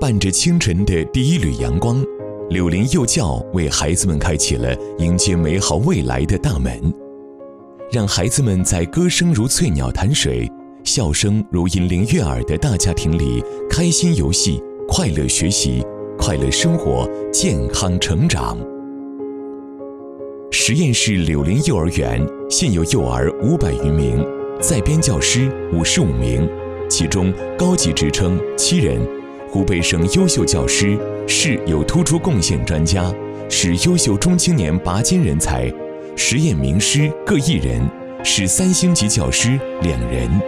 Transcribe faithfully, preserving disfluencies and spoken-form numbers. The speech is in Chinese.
伴着清晨的第一缕阳光，柳林幼教为孩子们开启了迎接美好未来的大门，让孩子们在歌声如翠鸟弹水，笑声如银铃悦耳的大家庭里开心游戏，快乐学习，快乐生活，健康成长。实验室柳林幼儿园现有幼儿五百余名，在编教师五十五名，其中高级职称七人，湖北省优秀教师，市有突出贡献专家，市优秀中青年拔尖人才，实验名师各一人，市三星级教师两人。